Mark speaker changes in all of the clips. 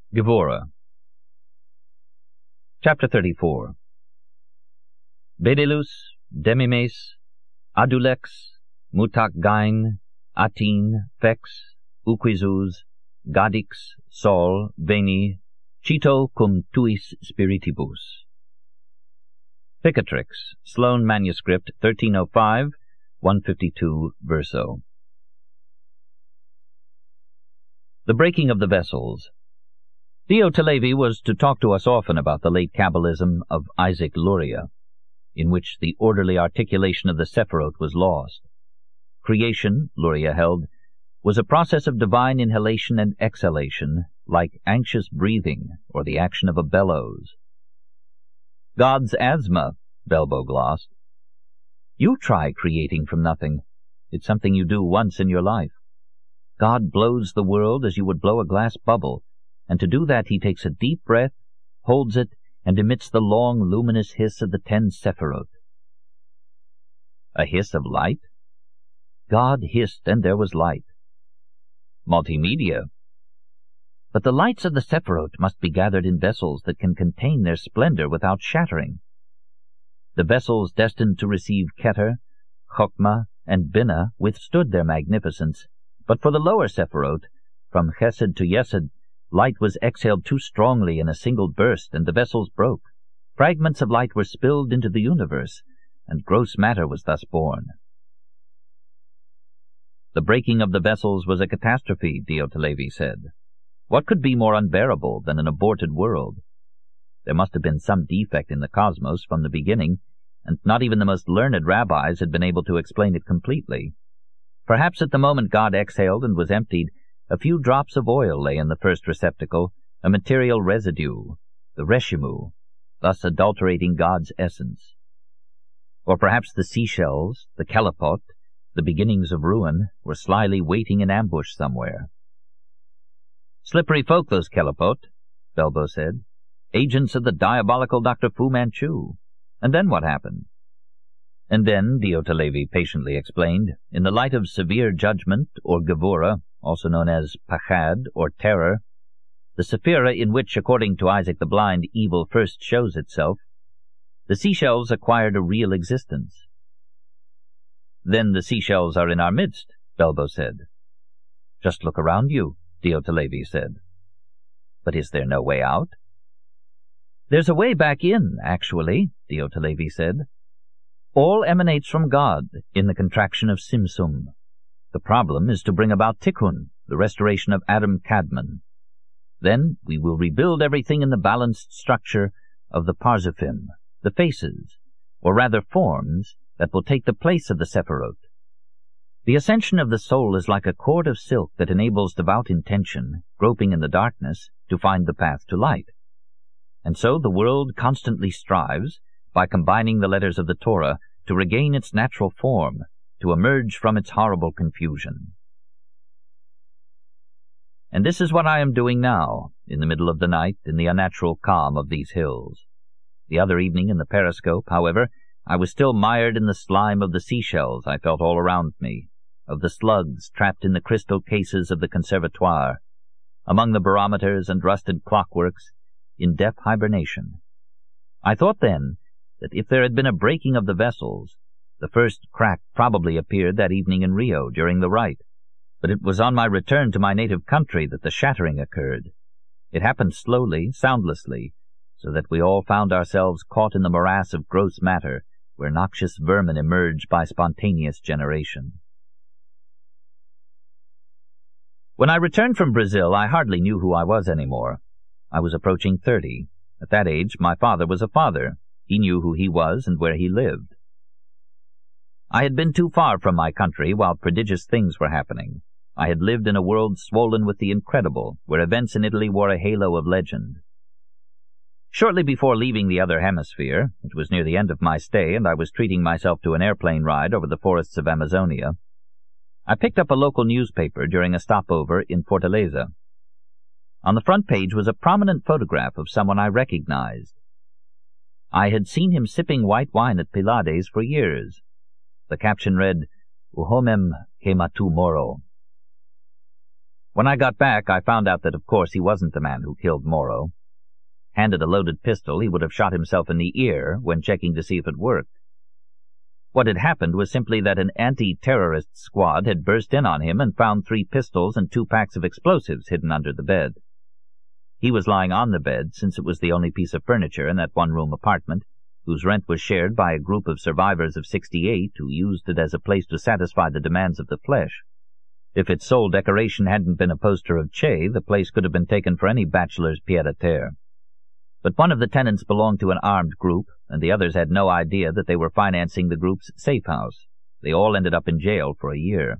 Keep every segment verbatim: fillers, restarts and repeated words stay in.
Speaker 1: Gevurah. Chapter thirty-four. Bedilus, Demimes, Adulex, Mutakgain, Atin, Fex, Uquizus, Gadix, Sol, Veni, Cito cum tuis spiritibus. Picatrix, Sloane Manuscript, thirteen oh five, one fifty-two verso. The breaking of the vessels. Dio Televi was to talk to us often about the late Kabbalism of Isaac Luria, in which the orderly articulation of the Sephiroth was lost. Creation, Luria held, was a process of divine inhalation and exhalation, like anxious breathing or the action of a bellows. God's asthma, Belbo glossed. You try creating from nothing. It's something you do once in your life. God blows the world as you would blow a glass bubble, and to do that he takes a deep breath, holds it, and emits the long, luminous hiss of the ten Sephiroth. A hiss of light? God hissed, and there was light. Multimedia. But the lights of the Sephiroth must be gathered in vessels that can contain their splendor without shattering. The vessels destined to receive Keter, Chokmah, and Binah withstood their magnificence, but for the lower Sephiroth, from Chesed to Yesed, light was exhaled too strongly in a single burst, and the vessels broke. Fragments of light were spilled into the universe, and gross matter was thus born. The breaking of the vessels was a catastrophe, Dio Televi said. What could be more unbearable than an aborted world? There must have been some defect in the cosmos from the beginning, and not even the most learned rabbis had been able to explain it completely. Perhaps at the moment God exhaled and was emptied, a few drops of oil lay in the first receptacle, a material residue, the reshimu, thus adulterating God's essence. Or perhaps the seashells, the kelipot, the beginnings of ruin, were slyly waiting in ambush somewhere. Slippery folk, those kelipot, Belbo said. Agents of the diabolical Doctor Fu Manchu. And then what happened? And then, Dio Televi patiently explained, in the light of severe judgment, or Gevurah, also known as Pachad, or terror, the Sephira in which, according to Isaac the Blind, evil first shows itself, the seashells acquired a real existence. Then the seashells are in our midst, Belbo said. Just look around you, Dio Televi said. But is there no way out? There's a way back in, actually, Dio Televi said. All emanates from God, in the contraction of Simsum. The problem is to bring about Tikkun, the restoration of Adam Kadmon. Then we will rebuild everything in the balanced structure of the Parzaphim, the faces, or rather forms, that will take the place of the Sephiroth. The ascension of the soul is like a cord of silk that enables devout intention, groping in the darkness, to find the path to light. And so the world constantly strives, by combining the letters of the Torah, to regain its natural form, to emerge from its horrible confusion. And this is what I am doing now, in the middle of the night, in the unnatural calm of these hills. The other evening in the periscope, however, I was still mired in the slime of the seashells I felt all around me, of the slugs trapped in the crystal cases of the conservatoire, among the barometers and rusted clockworks, in deaf hibernation. I thought then that if there had been a breaking of the vessels, the first crack probably appeared that evening in Rio during the rite, but it was on my return to my native country that the shattering occurred. It happened slowly, soundlessly, so that we all found ourselves caught in the morass of gross matter, where noxious vermin emerged by spontaneous generation. When I returned from Brazil, I hardly knew who I was anymore. I was approaching thirty. At that age, my father was a father. He knew who he was and where he lived. I had been too far from my country while prodigious things were happening. I had lived in a world swollen with the incredible, where events in Italy wore a halo of legend. Shortly before leaving the other hemisphere, it was near the end of my stay, and I was treating myself to an airplane ride over the forests of Amazonia, I picked up a local newspaper during a stopover in Fortaleza. On the front page was a prominent photograph of someone I recognized. I had seen him sipping white wine at Pilades for years. The caption read, "U homem que matou Moro." When I got back, I found out that, of course, he wasn't the man who killed Morrow. Handed a loaded pistol, he would have shot himself in the ear when checking to see if it worked. What had happened was simply that an anti-terrorist squad had burst in on him and found three pistols and two packs of explosives hidden under the bed. He was lying on the bed, since it was the only piece of furniture in that one-room apartment, whose rent was shared by a group of survivors of sixty-eight who used it as a place to satisfy the demands of the flesh. If its sole decoration hadn't been a poster of Che, the place could have been taken for any bachelor's pied-à-terre. But one of the tenants belonged to an armed group, and the others had no idea that they were financing the group's safe house. They all ended up in jail for a year.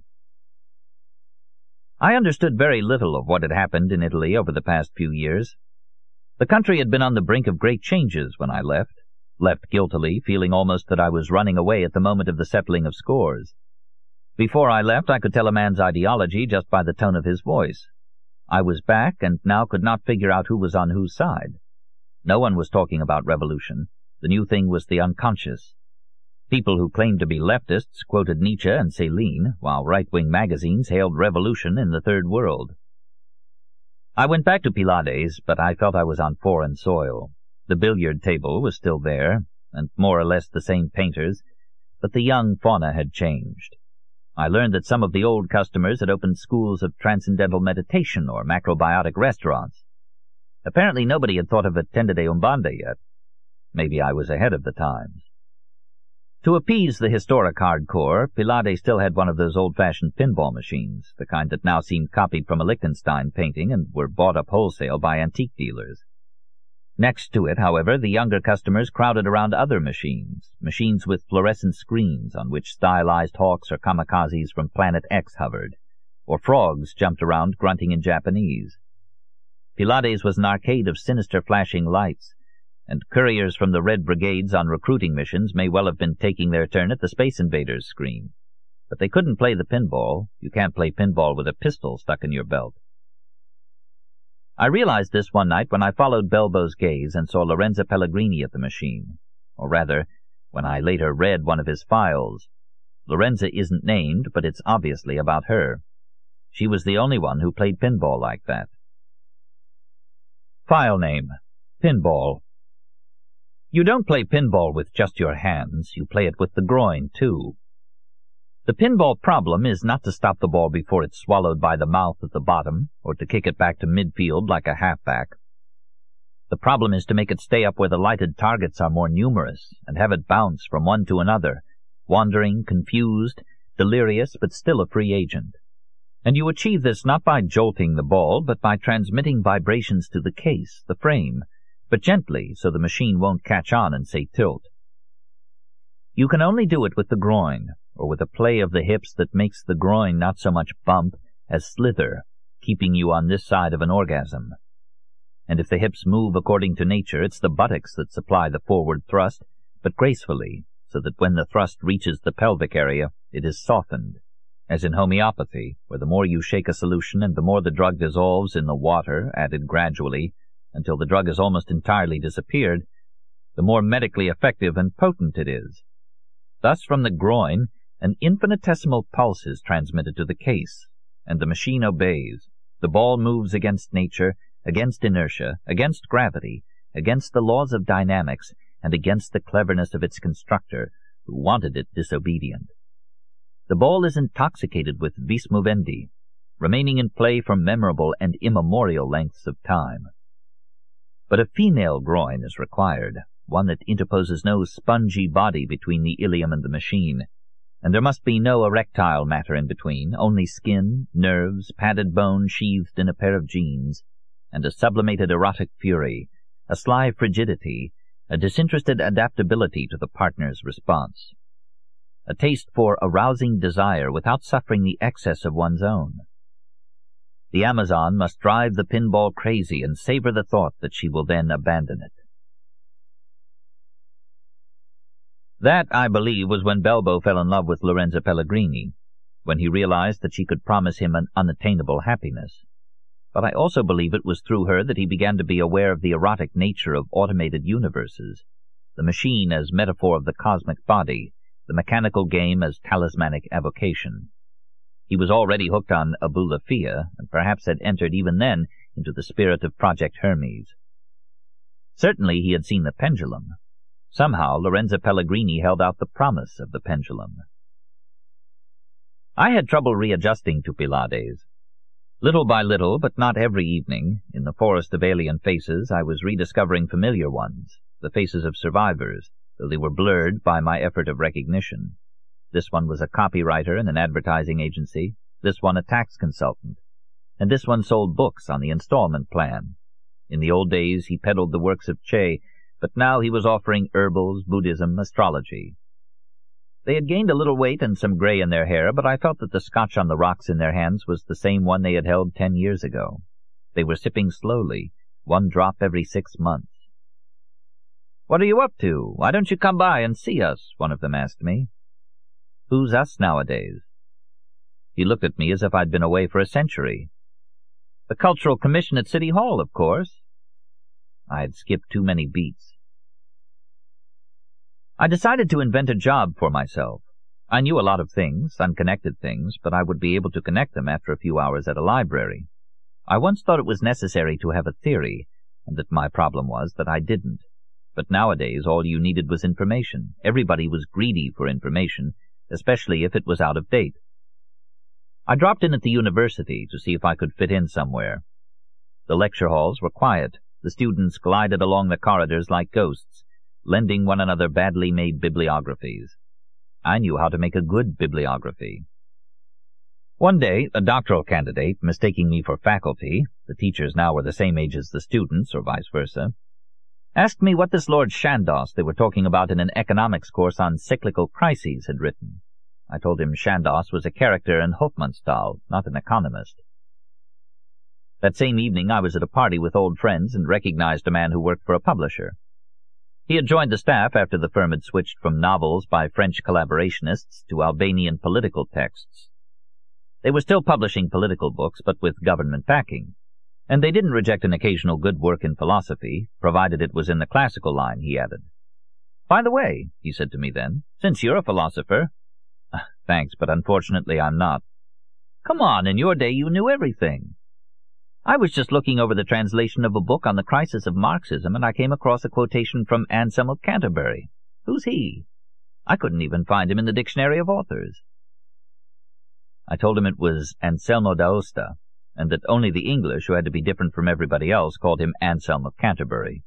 Speaker 1: I understood very little of what had happened in Italy over the past few years. The country had been on the brink of great changes when I left, left guiltily, feeling almost that I was running away at the moment of the settling of scores. Before I left, I could tell a man's ideology just by the tone of his voice. I was back, and now could not figure out who was on whose side. No one was talking about revolution. The new thing was the unconscious. People who claimed to be leftists quoted Nietzsche and Céline, while right-wing magazines hailed revolution in the Third World. I went back to Pylades, but I felt I was on foreign soil. The billiard table was still there, and more or less the same painters, but the young fauna had changed. I learned that some of the old customers had opened schools of transcendental meditation or macrobiotic restaurants. Apparently nobody had thought of a tenda de Umbanda yet. Maybe I was ahead of the times. To appease the historic hardcore, Pylades still had one of those old-fashioned pinball machines, the kind that now seemed copied from a Lichtenstein painting and were bought up wholesale by antique dealers. Next to it, however, the younger customers crowded around other machines, machines with fluorescent screens on which stylized hawks or kamikazes from Planet X hovered, or frogs jumped around grunting in Japanese. Pylades was an arcade of sinister flashing lights, and couriers from the Red Brigades on recruiting missions may well have been taking their turn at the Space Invaders screen. But they couldn't play the pinball. You can't play pinball with a pistol stuck in your belt. I realized this one night when I followed Belbo's gaze and saw Lorenza Pellegrini at the machine. Or rather, when I later read one of his files. Lorenza isn't named, but it's obviously about her. She was the only one who played pinball like that. File name: Pinball. You don't play pinball with just your hands, you play it with the groin, too. The pinball problem is not to stop the ball before it's swallowed by the mouth at the bottom, or to kick it back to midfield like a halfback. The problem is to make it stay up where the lighted targets are more numerous, and have it bounce from one to another, wandering, confused, delirious, but still a free agent. And you achieve this not by jolting the ball, but by transmitting vibrations to the case, the frame, but gently, so the machine won't catch on and say tilt. You can only do it with the groin, or with a play of the hips that makes the groin not so much bump as slither, keeping you on this side of an orgasm. And if the hips move according to nature, it's the buttocks that supply the forward thrust, but gracefully, so that when the thrust reaches the pelvic area, it is softened. As in homeopathy, where the more you shake a solution and the more the drug dissolves in the water, added gradually, until the drug has almost entirely disappeared, the more medically effective and potent it is. Thus, from the groin, an infinitesimal pulse is transmitted to the case, and the machine obeys. The ball moves against nature, against inertia, against gravity, against the laws of dynamics, and against the cleverness of its constructor, who wanted it disobedient. The ball is intoxicated with vis movendi, remaining in play for memorable and immemorial lengths of time. But a female groin is required, one that interposes no spongy body between the ilium and the machine, and there must be no erectile matter in between, only skin, nerves, padded bone sheathed in a pair of jeans, and a sublimated erotic fury, a sly frigidity, a disinterested adaptability to the partner's response. A taste for arousing desire without suffering the excess of one's own. The Amazon must drive the pinball crazy and savor the thought that she will then abandon it. That, I believe, was when Belbo fell in love with Lorenza Pellegrini, when he realized that she could promise him an unattainable happiness. But I also believe it was through her that he began to be aware of the erotic nature of automated universes, the machine as metaphor of the cosmic body, the mechanical game as talismanic avocation. He was already hooked on Abulafia, and perhaps had entered even then into the spirit of Project Hermes. Certainly he had seen the pendulum. Somehow Lorenzo Pellegrini held out the promise of the pendulum. I had trouble readjusting to Pylades. Little by little, but not every evening, in the forest of alien faces I was rediscovering familiar ones, the faces of survivors, though they were blurred by my effort of recognition. This one was a copywriter in an advertising agency, this one a tax consultant, and this one sold books on the installment plan. In the old days he peddled the works of Che, but now he was offering herbals, Buddhism, astrology. They had gained a little weight and some gray in their hair, but I felt that the scotch on the rocks in their hands was the same one they had held ten years ago. They were sipping slowly, one drop every six months. "What are you up to? Why don't you come by and see us?" one of them asked me. "Who's us nowadays?" He looked at me as if I'd been away for a century. "The Cultural Commission at City Hall, of course." I had skipped too many beats. I decided to invent a job for myself. I knew a lot of things, unconnected things, but I would be able to connect them after a few hours at a library. I once thought it was necessary to have a theory, and that my problem was that I didn't. But nowadays all you needed was information. Everybody was greedy for information, especially if it was out of date. I dropped in at the university to see if I could fit in somewhere. The lecture halls were quiet. The students glided along the corridors like ghosts, lending one another badly made bibliographies. I knew how to make a good bibliography. One day, a doctoral candidate, mistaking me for faculty, the teachers now were the same age as the students, or vice versa, asked me what this Lord Chandos they were talking about in an economics course on cyclical crises had written. I told him Chandos was a character in Hofmannsthal, not an economist. That same evening I was at a party with old friends and recognized a man who worked for a publisher. He had joined the staff after the firm had switched from novels by French collaborationists to Albanian political texts. They were still publishing political books, but with government backing, and they didn't reject an occasional good work in philosophy, provided it was in the classical line, he added. "By the way," he said to me then, "since you're a philosopher—" "Thanks, but unfortunately I'm not." "Come on, in your day you knew everything." "I was just looking over the translation of a book on the crisis of Marxism, and I came across a quotation from Anselm of Canterbury. Who's he? I couldn't even find him in the Dictionary of Authors." I told him it was Anselmo d'Aosta, and that only the English, who had to be different from everybody else, called him Anselm of Canterbury.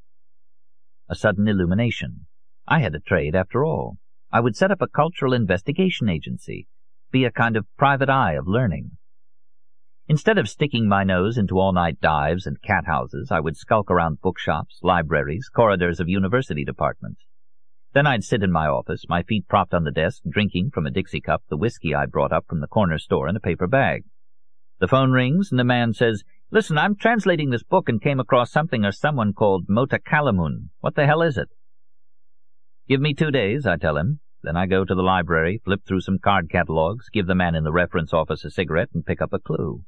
Speaker 1: A sudden illumination. I had a trade after all. I would set up a cultural investigation agency, be a kind of private eye of learning. Instead of sticking my nose into all-night dives and cat houses, I would skulk around bookshops, libraries, corridors of university departments. Then I'd sit in my office, my feet propped on the desk, drinking from a Dixie cup the whiskey I brought up from the corner store in a paper bag. The phone rings, and the man says, "Listen, I'm translating this book and came across something or someone called Mota Kalamun. What the hell is it?" "Give me two days," I tell him. Then I go to the library, flip through some card catalogs, give the man in the reference office a cigarette, and pick up a clue.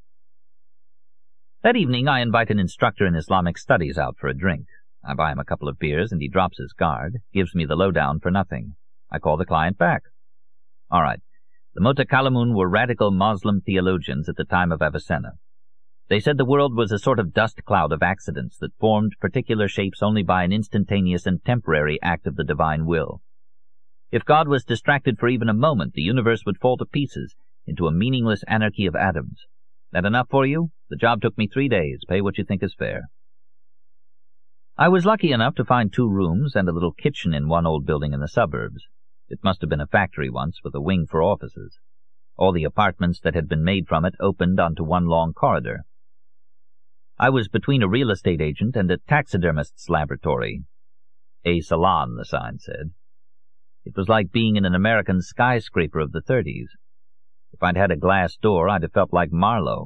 Speaker 1: That evening I invite an instructor in Islamic studies out for a drink. I buy him a couple of beers, and he drops his card, gives me the lowdown for nothing. I call the client back. All right. The Mutakallimun were radical Muslim theologians at the time of Avicenna. They said the world was a sort of dust cloud of accidents that formed particular shapes only by an instantaneous and temporary act of the divine will. If God was distracted for even a moment, the universe would fall to pieces into a meaningless anarchy of atoms. That enough for you? The job took me three days. Pay what you think is fair. I was lucky enough to find two rooms and a little kitchen in one old building in the suburbs. It must have been a factory once, with a wing for offices. All the apartments that had been made from it opened onto one long corridor. I was between a real estate agent and a taxidermist's laboratory. A salon, the sign said. It was like being in an American skyscraper of the thirties. If I'd had a glass door, I'd have felt like Marlowe.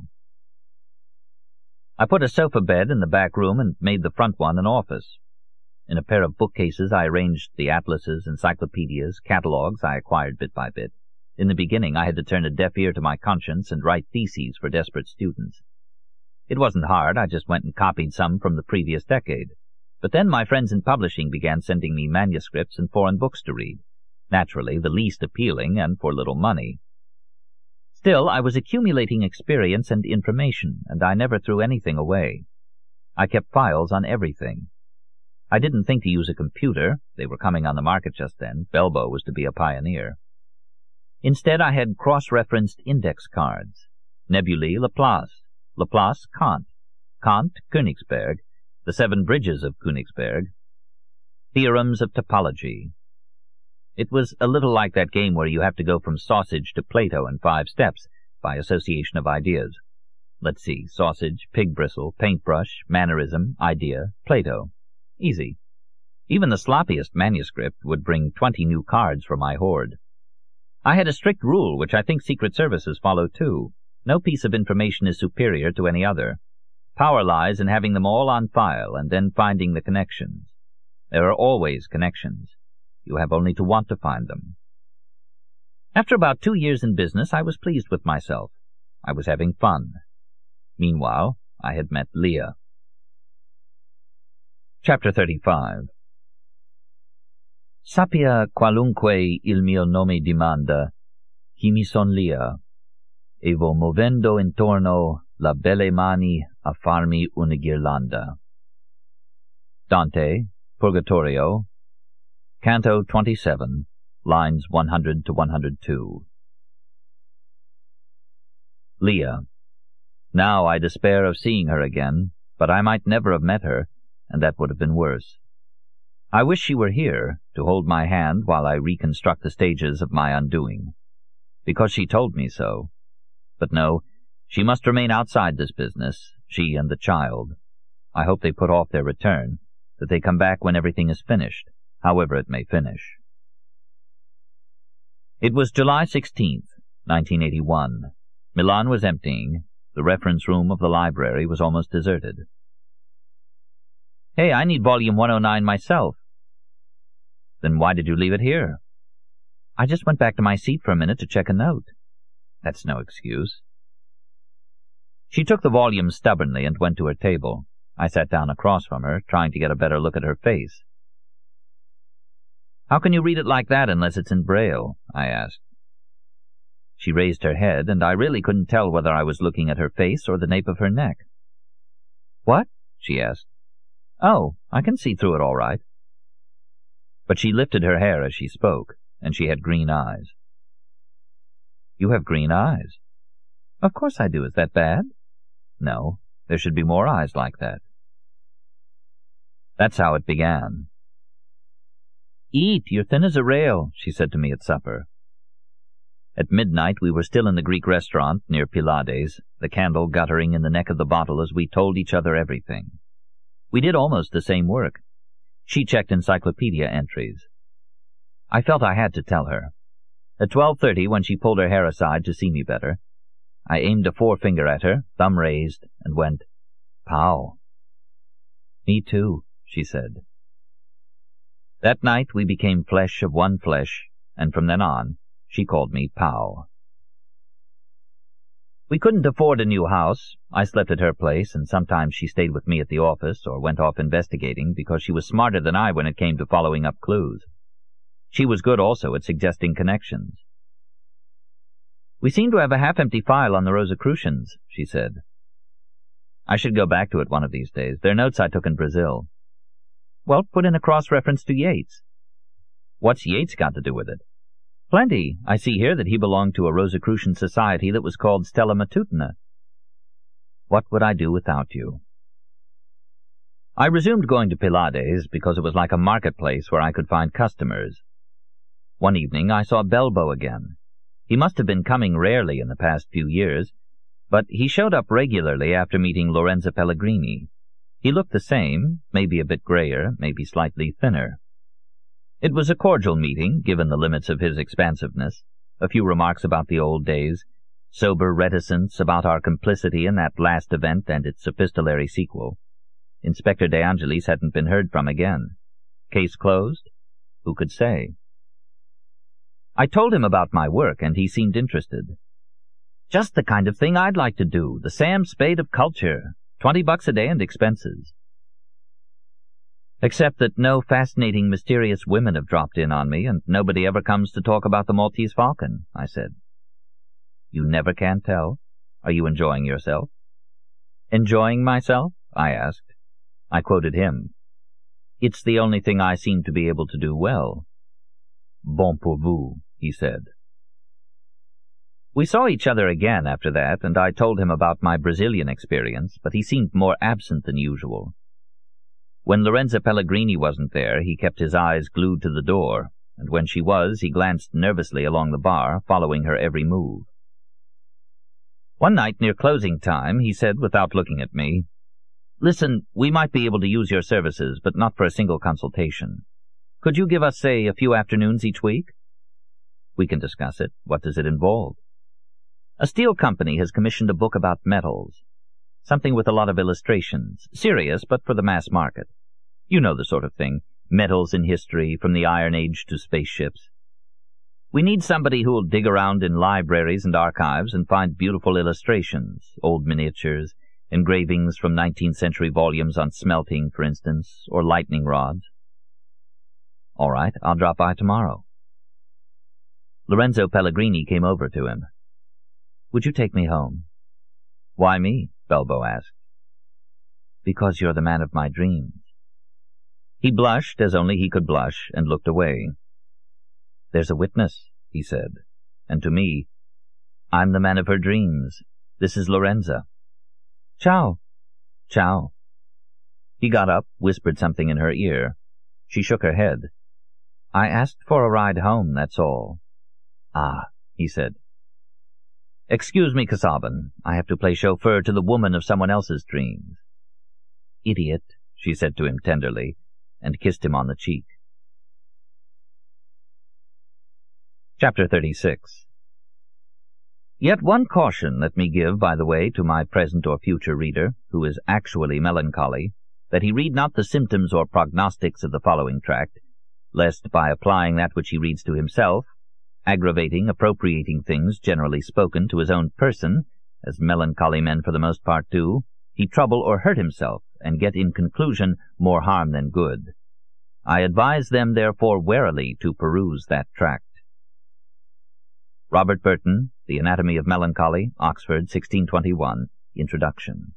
Speaker 1: I put a sofa bed in the back room and made the front one an office. In a pair of bookcases I arranged the atlases, encyclopedias, catalogues I acquired bit by bit. In the beginning I had to turn a deaf ear to my conscience and write theses for desperate students. It wasn't hard, I just went and copied some from the previous decade. But then my friends in publishing began sending me manuscripts and foreign books to read. Naturally, the least appealing and for little money. Still, I was accumulating experience and information, and I never threw anything away. I kept files on everything. I didn't think to use a computer. They were coming on the market just then. Belbo was to be a pioneer. Instead, I had cross-referenced index cards. Nebulae, Laplace. Laplace, Kant. Kant, Königsberg. The seven bridges of Königsberg. Theorems of topology. It was a little like that game where you have to go from sausage to Plato in five steps by association of ideas. Let's see, sausage, pig bristle, paintbrush, mannerism, idea, Plato. Easy. Even the sloppiest manuscript would bring twenty new cards for my hoard. I had a strict rule, which I think secret services follow too. No piece of information is superior to any other. Power lies in having them all on file and then finding the connections. There are always connections. You have only to want to find them. After about two years in business, I was pleased with myself. I was having fun. Meanwhile, I had met Leah. Chapter thirty-five. Sappia qualunque il mio nome dimanda, chi mi son Leah, e vo movendo intorno la belle mani a farmi una ghirlanda. Dante, Purgatorio, Canto twenty-seven, lines one hundred to one hundred two. Leah. Now I despair of seeing her again, but I might never have met her, and that would have been worse. I wish she were here, to hold my hand while I reconstruct the stages of my undoing, because she told me so. But no, she must remain outside this business, she and the child. I hope they put off their return, that they come back when everything is finished, however it may finish. It was July sixteenth, nineteen eighty-one. Milan was emptying. The reference room of the library was almost deserted. Hey, I need volume one oh nine myself. Then why did you leave it here? I just went back to my seat for a minute to check a note. That's no excuse. She took the volume stubbornly and went to her table. I sat down across from her, trying to get a better look at her face. How can you read it like that unless it's in Braille? I asked. She raised her head, and I really couldn't tell whether I was looking at her face or the nape of her neck. What? She asked. Oh, I can see through it all right. But she lifted her hair as she spoke, and she had green eyes. You have green eyes. Of course I do. Is that bad? No, there should be more eyes like that. That's how it began. Eat, you're thin as a rail, she said to me at supper. At midnight we were still in the Greek restaurant near Pylades, the candle guttering in the neck of the bottle as we told each other everything. We did almost the same work. She checked encyclopedia entries. I felt I had to tell her. At twelve thirty, when she pulled her hair aside to see me better, I aimed a forefinger at her, thumb raised, and went, Pow. Me too, she said. That night we became flesh of one flesh, and from then on she called me Pow. We couldn't afford a new house. I slept at her place, and sometimes she stayed with me at the office or went off investigating because she was smarter than I when it came to following up clues. She was good also at suggesting connections. We seem to have a half-empty file on the Rosicrucians, she said. I should go back to it one of these days. They're notes I took in Brazil. Well, put in a cross-reference to Yeats. What's Yeats got to do with it? Plenty. I see here that he belonged to a Rosicrucian society that was called Stella Matutina. What would I do without you? I resumed going to Pylades because it was like a marketplace where I could find customers. One evening I saw Belbo again. He must have been coming rarely in the past few years, but he showed up regularly after meeting Lorenzo Pellegrini. He looked the same, maybe a bit grayer, maybe slightly thinner. It was a cordial meeting, given the limits of his expansiveness. A few remarks about the old days, sober reticence about our complicity in that last event and its epistolary sequel. Inspector De Angelis hadn't been heard from again. Case closed? Who could say? I told him about my work, and he seemed interested. Just the kind of thing I'd like to do, the Sam Spade of culture. Twenty bucks a day and expenses. Except that no fascinating, mysterious women have dropped in on me, and nobody ever comes to talk about the Maltese Falcon, I said. You never can tell. Are you enjoying yourself?" "Enjoying myself?" I asked. I quoted him. "It's the only thing I seem to be able to do well." "Bon pour vous," he said. We saw each other again after that, and I told him about my Brazilian experience, but he seemed more absent than usual. When Lorenza Pellegrini wasn't there, he kept his eyes glued to the door, and when she was, he glanced nervously along the bar, following her every move. One night near closing time, he said without looking at me, "Listen, we might be able to use your services, but not for a single consultation. Could you give us, say, a few afternoons each week?" "We can discuss it. What does it involve?" "A steel company has commissioned a book about metals. Something with a lot of illustrations. Serious, but for the mass market. You know the sort of thing. Metals in history, from the Iron Age to spaceships. We need somebody who'll dig around in libraries and archives and find beautiful illustrations, old miniatures, engravings from nineteenth century volumes on smelting, for instance, or lightning rods." "All right, I'll drop by tomorrow." Lorenzo Pellegrini came over to him. "Would you take me home?" "Why me?" Belbo asked. "Because you're the man of my dreams." He blushed, as only he could blush, and looked away. "There's a witness," he said, and to me, "I'm the man of her dreams. This is Lorenza." "Ciao." "Ciao." He got up, whispered something in her ear. She shook her head. "I asked for a ride home, that's all." "Ah," he said. "Excuse me, Casaubon. I have to play chauffeur to the woman of someone else's dreams." "Idiot," she said to him tenderly, and kissed him on the cheek. Chapter thirty-six. Yet one caution let me give, by the way, to my present or future reader, who is actually melancholy, that he read not the symptoms or prognostics of the following tract, lest by applying that which he reads to himself, aggravating, appropriating things generally spoken to his own person, as melancholy men for the most part do, he trouble or hurt himself, and get in conclusion more harm than good. I advise them, therefore, warily to peruse that tract. Robert Burton, The Anatomy of Melancholy, Oxford, sixteen twenty-one, Introduction.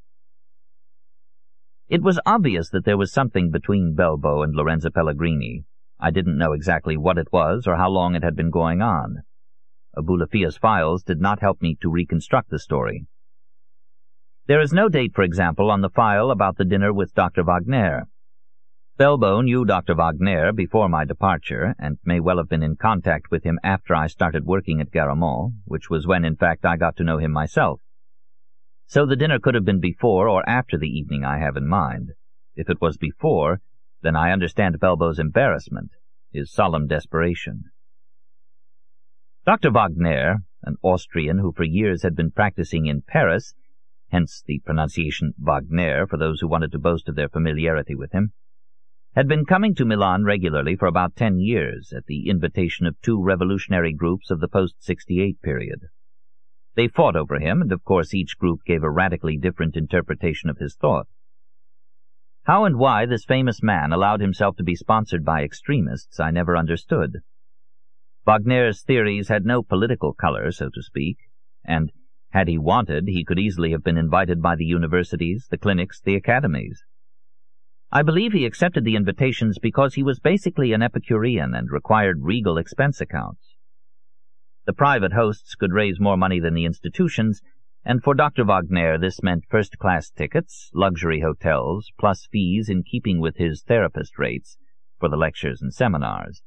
Speaker 1: It was obvious that there was something between Belbo and Lorenza Pellegrini. I didn't know exactly what it was or how long it had been going on. Abulafia's files did not help me to reconstruct the story. There is no date, for example, on the file about the dinner with Doctor Wagner. Belbo knew Doctor Wagner before my departure, and may well have been in contact with him after I started working at Garamond, which was when, in fact, I got to know him myself. So the dinner could have been before or after the evening I have in mind. If it was before, then I understand Belbo's embarrassment, his solemn desperation. Doctor Wagner, an Austrian who for years had been practicing in Paris, hence the pronunciation Wagner for those who wanted to boast of their familiarity with him, had been coming to Milan regularly for about ten years at the invitation of two revolutionary groups of the post sixty-eight period. They fought over him, and of course each group gave a radically different interpretation of his thought. How and why this famous man allowed himself to be sponsored by extremists I never understood. Wagner's theories had no political color, so to speak, and, had he wanted, he could easily have been invited by the universities, the clinics, the academies. I believe he accepted the invitations because he was basically an Epicurean and required regal expense accounts. The private hosts could raise more money than the institutions, and for Doctor Wagner this meant first-class tickets, luxury hotels, plus fees in keeping with his therapist rates for the lectures and seminars.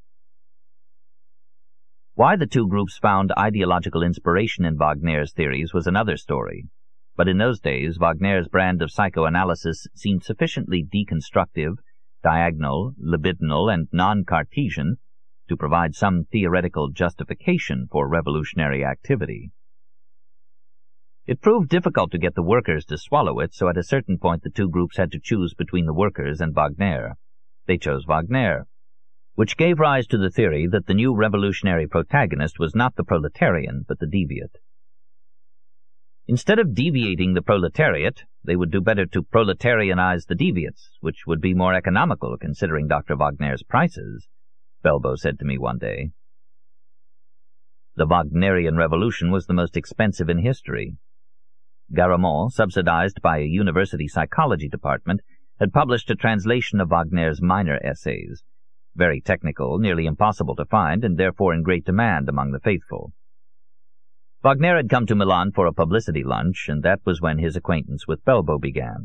Speaker 1: Why the two groups found ideological inspiration in Wagner's theories was another story. But in those days, Wagner's brand of psychoanalysis seemed sufficiently deconstructive, diagonal, libidinal, and non-Cartesian to provide some theoretical justification for revolutionary activity. It proved difficult to get the workers to swallow it, so at a certain point the two groups had to choose between the workers and Wagner. They chose Wagner, which gave rise to the theory that the new revolutionary protagonist was not the proletarian, but the deviate. Instead of deviating the proletariat, they would do better to proletarianize the deviates, which would be more economical considering Doctor Wagner's prices, Belbo said to me one day. The Wagnerian Revolution was the most expensive in history. Garamond, subsidized by a university psychology department, had published a translation of Wagner's minor essays, very technical, nearly impossible to find, and therefore in great demand among the faithful. Wagner had come to Milan for a publicity lunch, and that was when his acquaintance with Belbo began.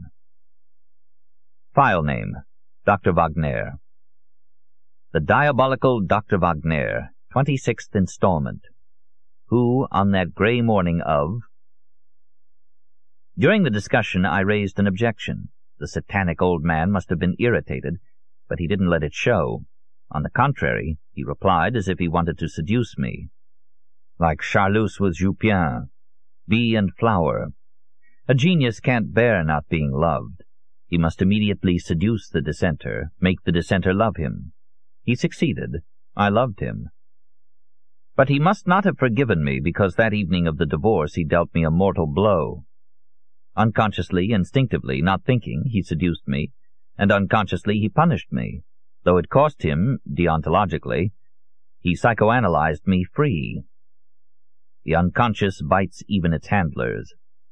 Speaker 1: File name, Doctor Wagner. The Diabolical Doctor Wagner, twenty-sixth installment. Who, on that grey morning of... During the discussion, I raised an objection. The satanic old man must have been irritated, but he didn't let it show. On the contrary, he replied as if he wanted to seduce me. Like Charlus with Jupien, bee and flower. A genius can't bear not being loved. He must immediately seduce the dissenter, make the dissenter love him. He succeeded. I loved him. But he must not have forgiven me, because that evening of the divorce he dealt me a mortal blow. Unconsciously, instinctively, not thinking, he seduced me, and unconsciously he punished me. Though it cost him, deontologically, he psychoanalyzed me free. The unconscious bites even its handlers.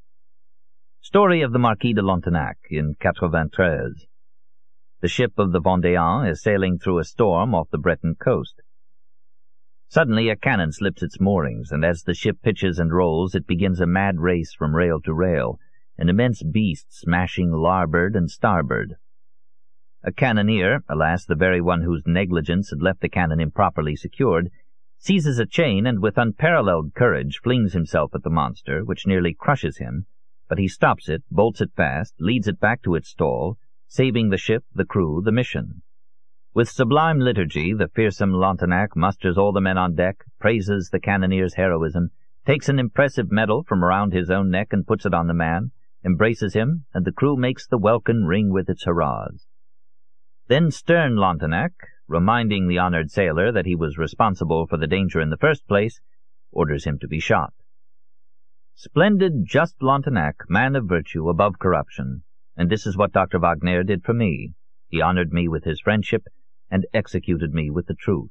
Speaker 1: Story of the Marquis de Lontenac in eighty-three. The ship of the Vendéen is sailing through a storm off the Breton coast. Suddenly a cannon slips its moorings, and as the ship pitches and rolls, it begins a mad race from rail to rail, an immense beast smashing larboard and starboard. A cannoneer, alas, the very one whose negligence had left the cannon improperly secured, seizes a chain and with unparalleled courage flings himself at the monster, which nearly crushes him, but he stops it, bolts it fast, leads it back to its stall, saving the ship, the crew, the mission. With sublime liturgy, the fearsome Lontenac musters all the men on deck, praises the cannoneer's heroism, takes an impressive medal from around his own neck and puts it on the man, embraces him, and the crew makes the welkin ring with its hurrahs. Then stern Lontenac, reminding the honored sailor that he was responsible for the danger in the first place, orders him to be shot. Splendid, just Lontenac, man of virtue, above corruption, and this is what Doctor Wagner did for me. He honored me with his friendship, and executed me with the truth.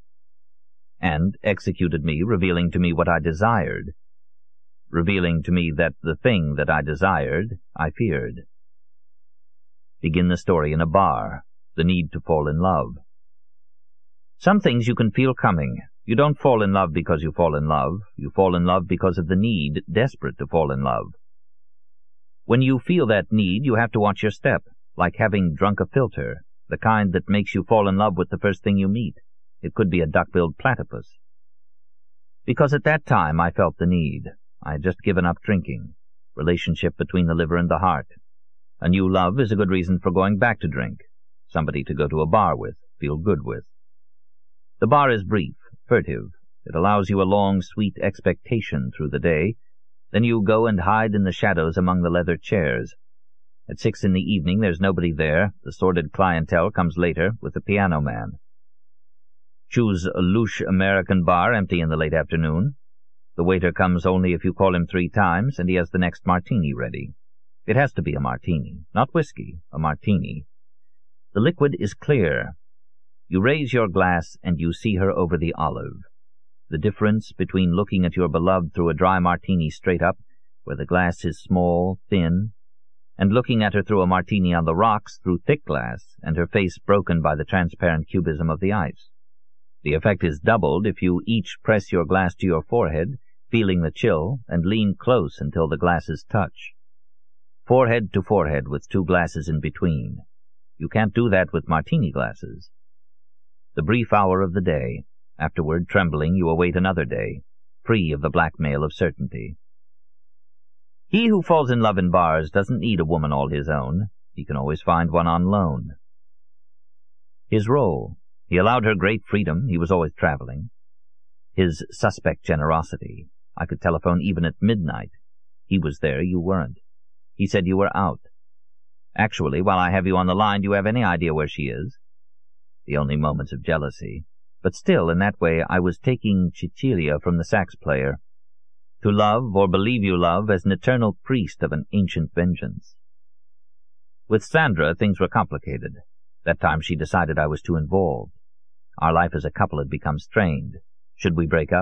Speaker 1: And executed me, revealing to me what I desired, revealing to me that the thing that I desired, I feared. Begin the story in a bar, the need to fall in love. Some things you can feel coming. You don't fall in love because you fall in love. You fall in love because of the need, desperate to fall in love. When you feel that need, you have to watch your step, like having drunk a filter, the kind that makes you fall in love with the first thing you meet. It could be a duck-billed platypus. Because at that time I felt the need. I had just given up drinking. Relationship between the liver and the heart. A new love is a good reason for going back to drink. Somebody to go to a bar with, feel good with. The bar is brief, furtive. It allows you a long, sweet expectation through the day. Then you go and hide in the shadows among the leather chairs. At six in the evening there's nobody there. The sordid clientele comes later, with the piano man. Choose a louche American bar empty in the late afternoon. The waiter comes only if you call him three times, and he has the next martini ready. It has to be a martini, not whiskey, a martini. The liquid is clear. You raise your glass and you see her over the olive. The difference between looking at your beloved through a dry martini straight up, where the glass is small, thin, and looking at her through a martini on the rocks through thick glass, and her face broken by the transparent cubism of the ice. The effect is doubled if you each press your glass to your forehead, feeling the chill, and lean close until the glasses touch. Forehead to forehead with two glasses in between. You can't do that with martini glasses. The brief hour of the day. Afterward, trembling, you await another day, free of the blackmail of certainty. He who falls in love in bars doesn't need a woman all his own. He can always find one on loan. His role. He allowed her great freedom. He was always traveling. His suspect generosity. I could telephone even at midnight. He was there, you weren't. He said you were out. Actually, while I have you on the line, do you have any idea where she is? The only moments of jealousy. But still, in that way, I was taking Cecilia from the sax player. To love, or believe you love, as an eternal priest of an ancient vengeance. With Sandra, things were complicated. That time she decided I was too involved. Our life as a couple had become strained. Should we break up?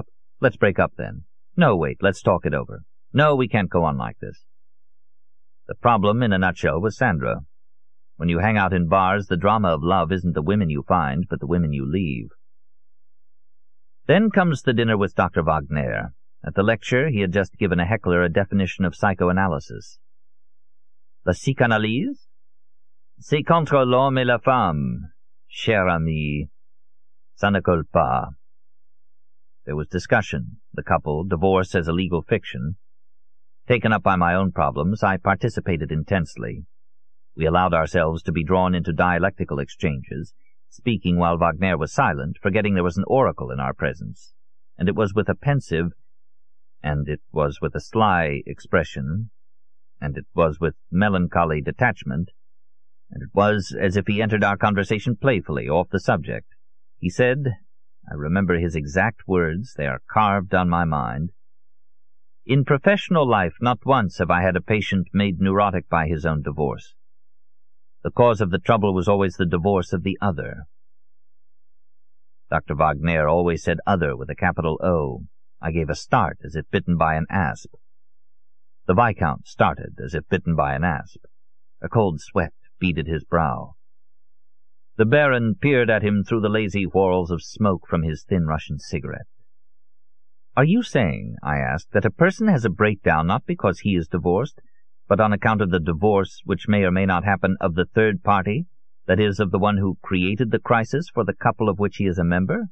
Speaker 1: Let's break up then. No, wait, let's talk it over. No, we can't go on like this. The problem, in a nutshell, was Sandra. When you hang out in bars, the drama of love isn't the women you find, but the women you leave. Then comes the dinner with Doctor Wagner. At the lecture, he had just given a heckler a definition of psychoanalysis. La psychanalyse? C'est contre l'homme et la femme, cher ami. Ça ne colle pas. There was discussion. The couple, divorce as a legal fiction. Taken up by my own problems, I participated intensely. We allowed ourselves to be drawn into dialectical exchanges, speaking while Wagner was silent, forgetting there was an oracle in our presence, and it was with a pensive, and it was with a sly expression, and it was with melancholy detachment, and it was as if he entered our conversation playfully off the subject. He said, I remember his exact words, they are carved on my mind, "In professional life not once have I had a patient made neurotic by his own divorce. The cause of the trouble was always the divorce of the other." Doctor Wagner always said other with a capital O. I gave a start as if bitten by an asp. The Viscount started as if bitten by an asp. A cold sweat beaded his brow. The Baron peered at him through the lazy whorls of smoke from his thin Russian cigarette. "Are you saying," I asked, "that a person has a breakdown not because he is divorced, but on account of the divorce which may or may not happen of the third party, that is, of the one who created the crisis for the couple of which he is a member?"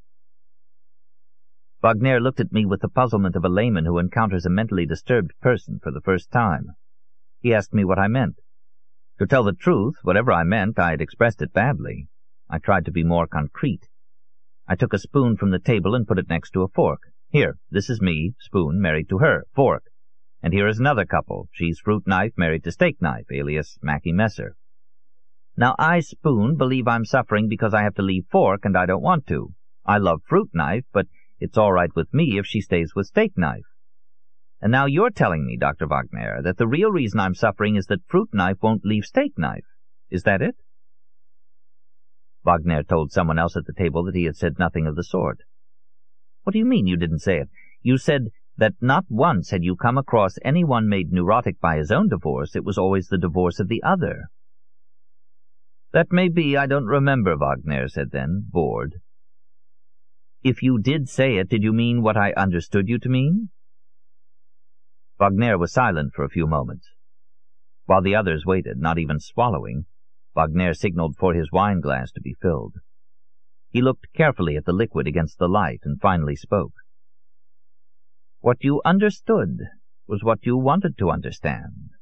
Speaker 1: Wagner looked at me with the puzzlement of a layman who encounters a mentally disturbed person for the first time. He asked me what I meant. To tell the truth, whatever I meant, I had expressed it badly. I tried to be more concrete. I took a spoon from the table and put it next to a fork. "Here, this is me, spoon, married to her, fork. And here is another couple. She's Fruit Knife, married to Steak Knife, alias Mackie Messer. Now I, Spoon, believe I'm suffering because I have to leave Fork, and I don't want to. I love Fruit Knife, but it's all right with me if she stays with Steak Knife. And now you're telling me, Doctor Wagner, that the real reason I'm suffering is that Fruit Knife won't leave Steak Knife. Is that it?" Wagner told someone else at the table that he had said nothing of the sort. "What do you mean you didn't say it? You said that not once had you come across anyone made neurotic by his own divorce. It was always the divorce of the other." "That may be, I don't remember," Wagner said then, bored. "If you did say it, did you mean what I understood you to mean?" Wagner was silent for a few moments. While the others waited, not even swallowing, Wagner signaled for his wine-glass to be filled. He looked carefully at the liquid against the light and finally spoke. "What you understood was what you wanted to understand."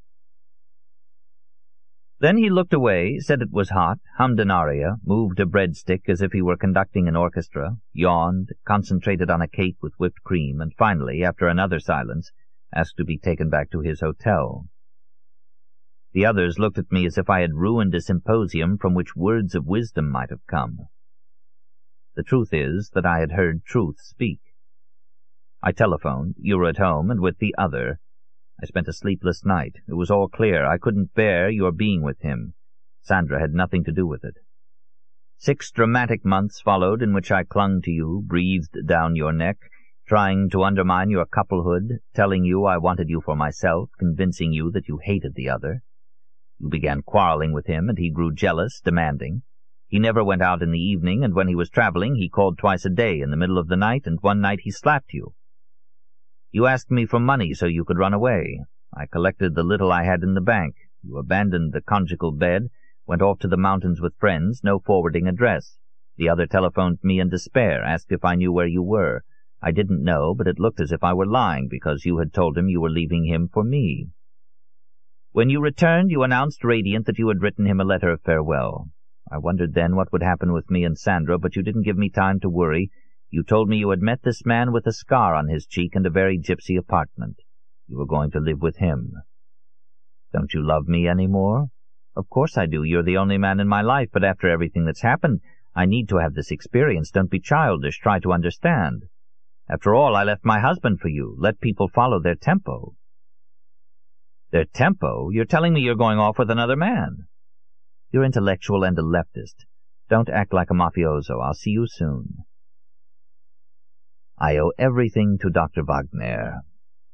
Speaker 1: Then he looked away, said it was hot, hummed an aria, moved a breadstick as if he were conducting an orchestra, yawned, concentrated on a cake with whipped cream, and finally, after another silence, asked to be taken back to his hotel. The others looked at me as if I had ruined a symposium from which words of wisdom might have come. The truth is that I had heard truth speak. I telephoned. You were at home, and with the other. I spent a sleepless night. It was all clear. I couldn't bear your being with him. Sandra had nothing to do with it. Six dramatic months followed in which I clung to you, breathed down your neck, trying to undermine your couplehood, telling you I wanted you for myself, convincing you that you hated the other. You began quarreling with him, and he grew jealous, demanding. He never went out in the evening, and when he was traveling he called twice a day in the middle of the night, and one night he slapped you. You asked me for money so you could run away. I collected the little I had in the bank. You abandoned the conjugal bed, went off to the mountains with friends, no forwarding address. The other telephoned me in despair, asked if I knew where you were. I didn't know, but it looked as if I were lying, because you had told him you were leaving him for me. When you returned, you announced radiant that you had written him a letter of farewell. I wondered then what would happen with me and Sandra, but you didn't give me time to worry. You told me you had met this man with a scar on his cheek and a very gypsy apartment. You were going to live with him. Don't you love me any more? Of course I do. You're the only man in my life, but after everything that's happened, I need to have this experience. Don't be childish. Try to understand. After all, I left my husband for you. Let people follow their tempo. Their tempo? You're telling me you're going off with another man. You're intellectual and a leftist. Don't act like a mafioso. I'll see you soon. I owe everything to Doctor Wagner.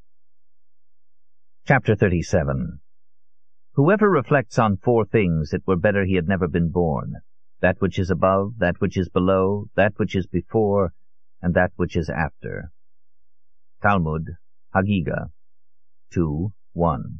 Speaker 1: Chapter thirty-seven. Whoever reflects on four things, it were better he had never been born: that which is above, that which is below, that which is before, and that which is after. Talmud, Hagiga, two one.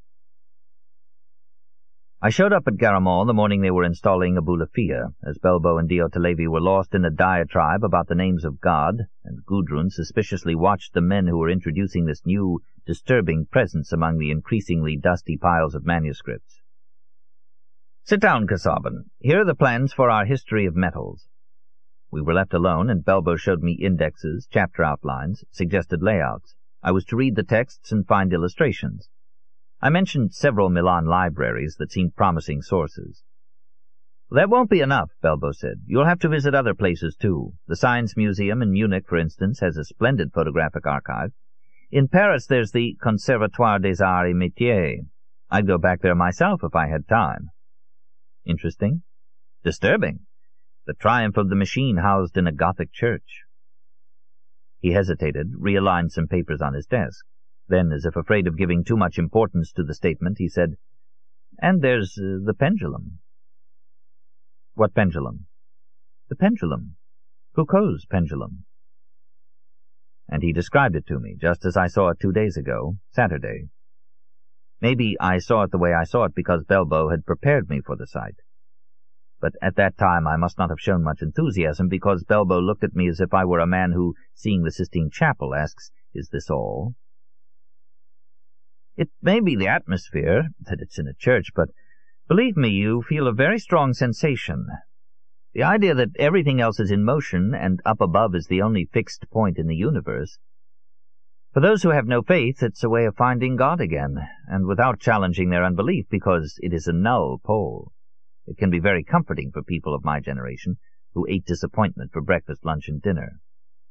Speaker 1: I showed up at Garamond the morning they were installing Abulafia, as Belbo and Diotalevi were lost in a diatribe about the names of God, and Gudrun suspiciously watched the men who were introducing this new, disturbing presence among the increasingly dusty piles of manuscripts. "Sit down, Casaubon. Here are the plans for our history of metals." We were left alone, and Belbo showed me indexes, chapter outlines, suggested layouts. I was to read the texts and find illustrations. I mentioned several Milan libraries that seemed promising sources. "That won't be enough," Belbo said. "You'll have to visit other places, too. The Science Museum in Munich, for instance, has a splendid photographic archive. In Paris there's the Conservatoire des Arts et Métiers. I'd go back there myself if I had time." Interesting? Disturbing. The triumph of the machine housed in a Gothic church. He hesitated, realigned some papers on his desk. Then, as if afraid of giving too much importance to the statement, he said, "And there's uh, the pendulum." "What pendulum?" "The pendulum. Foucault's pendulum." And he described it to me, just as I saw it two days ago, Saturday. Maybe I saw it the way I saw it because Belbo had prepared me for the sight. But at that time I must not have shown much enthusiasm, because Belbo looked at me as if I were a man who, seeing the Sistine Chapel, asks, "Is this all?" "It may be the atmosphere, that it's in a church, but believe me, you feel a very strong sensation. The idea that everything else is in motion, and up above is the only fixed point in the universe. For those who have no faith, it's a way of finding God again, and without challenging their unbelief, because it is a null pole. It can be very comforting for people of my generation, who ate disappointment for breakfast, lunch, and dinner."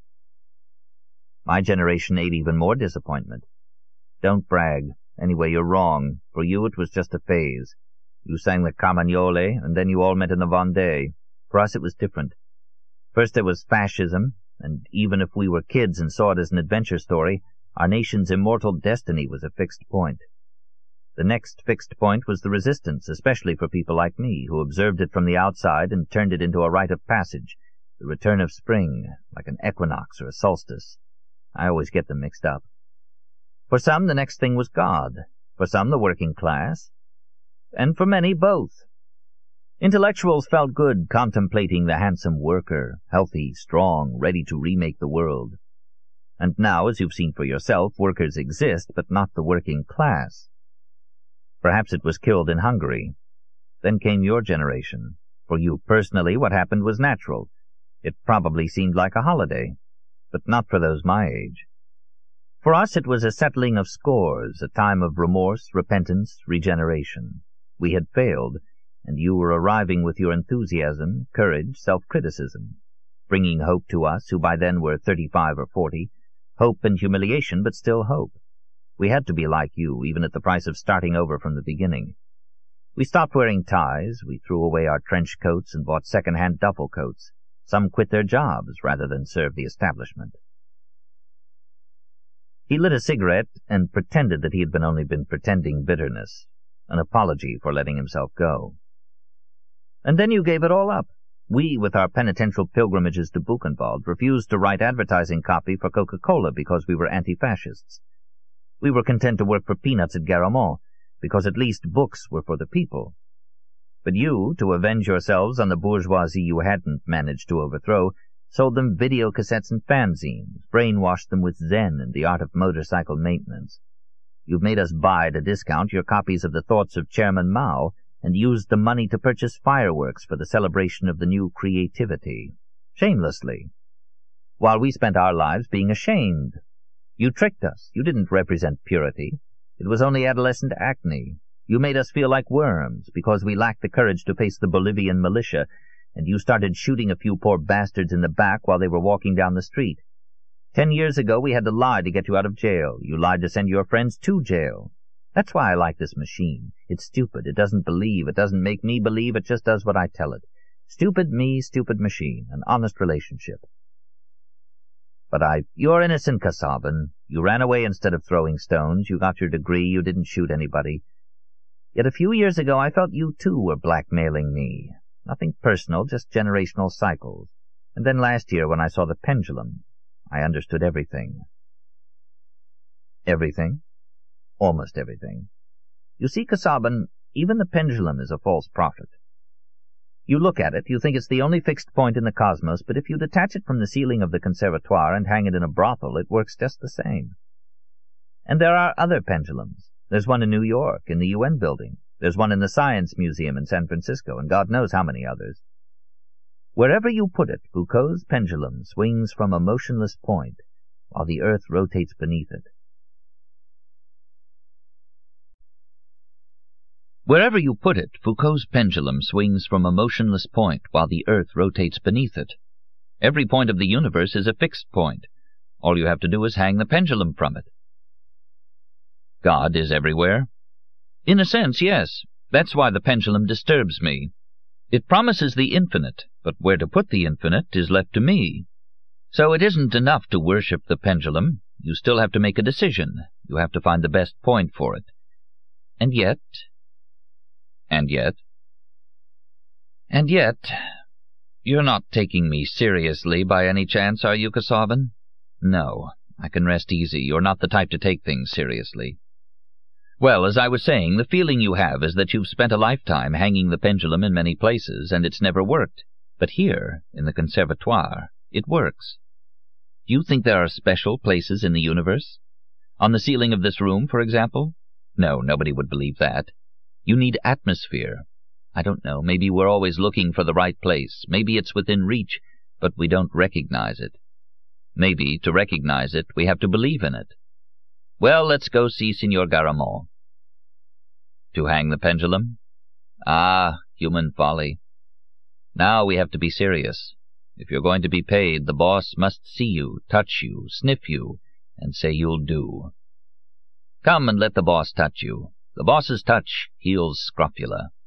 Speaker 1: "My generation ate even more disappointment." "Don't brag. Anyway, you're wrong. For you it was just a phase. You sang the Carmagnole, and then you all met in the Vendée. For us it was different. First there was fascism, and even if we were kids and saw it as an adventure story, our nation's immortal destiny was a fixed point. The next fixed point was the resistance, especially for people like me, who observed it from the outside and turned it into a rite of passage, the return of spring, like an equinox or a solstice. I always get them mixed up. For some, the next thing was God. For some, the working class. And for many, both. Intellectuals felt good contemplating the handsome worker, healthy, strong, ready to remake the world. And now, as you've seen for yourself, workers exist, but not the working class. Perhaps it was killed in Hungary. Then came your generation. For you personally, what happened was natural. It probably seemed like a holiday, but not for those my age. For us it was a settling of scores, a time of remorse, repentance, regeneration. We had failed, and you were arriving with your enthusiasm, courage, self-criticism, bringing hope to us, who by then were thirty-five or forty, hope and humiliation, but still hope. We had to be like you, even at the price of starting over from the beginning. We stopped wearing ties, we threw away our trench coats and bought second-hand duffel coats. Some quit their jobs rather than serve the establishment. He lit a cigarette and pretended that he had been only been pretending bitterness, an apology for letting himself go. "And then you gave it all up. We, with our penitential pilgrimages to Buchenwald, refused to write advertising copy for Coca-Cola because we were anti-fascists. We were content to work for peanuts at Garamond, because at least books were for the people. But you, to avenge yourselves on the bourgeoisie you hadn't managed to overthrow, sold them videocassettes and fanzines, brainwashed them with Zen and the art of motorcycle maintenance. You've made us buy at a discount your copies of the Thoughts of Chairman Mao, and used the money to purchase fireworks for the celebration of the new creativity, shamelessly, while we spent our lives being ashamed. You tricked us. You didn't represent purity. It was only adolescent acne. You made us feel like worms, because we lacked the courage to face the Bolivian militia, and you started shooting a few poor bastards in the back while they were walking down the street. Ten years ago we had to lie to get you out of jail. You lied to send your friends to jail. That's why I like this machine. It's stupid. It doesn't believe. It doesn't make me believe. It just does what I tell it. Stupid me, stupid machine. An honest relationship. But I... You're innocent, Casaubon. You ran away instead of throwing stones. You got your degree. You didn't shoot anybody. Yet a few years ago I felt you too were blackmailing me. Nothing personal, just generational cycles. And then last year when I saw the pendulum, I understood everything. Everything? Almost everything. You see, Casaubon, even the pendulum is a false prophet. You look at it, you think it's the only fixed point in the cosmos, but if you detach it from the ceiling of the conservatoire and hang it in a brothel, it works just the same. And there are other pendulums. There's one in New York, in the U N building. There's one in the Science Museum in San Francisco, and God knows how many others. Wherever you put it, Foucault's pendulum swings from a motionless point, while the earth rotates beneath it. Wherever you put it, Foucault's pendulum swings from a motionless point while the earth rotates beneath it. Every point of the universe is a fixed point. All you have to do is hang the pendulum from it. God is everywhere? In a sense, yes. That's why the pendulum disturbs me. It promises the infinite, but where to put the infinite is left to me. So it isn't enough to worship the pendulum. You still have to make a decision. You have to find the best point for it. And yet... And yet... And yet... You're not taking me seriously by any chance, are you, Casaubon? No, I can rest easy. You're not the type to take things seriously. Well, as I was saying, the feeling you have is that you've spent a lifetime hanging the pendulum in many places, and it's never worked. But here, in the conservatoire, it works. Do you think there are special places in the universe? On the ceiling of this room, for example? No, nobody would believe that. You need atmosphere. I don't know, maybe we're always looking for the right place. Maybe it's within reach, but we don't recognize it. Maybe, to recognize it, we have to believe in it. Well, let's go see Signor Garamond. To hang the pendulum? Ah, human folly. Now we have to be serious. If you're going to be paid, the boss must see you, touch you, sniff you, and say you'll do. Come and let the boss touch you. The boss's touch heals scrofula.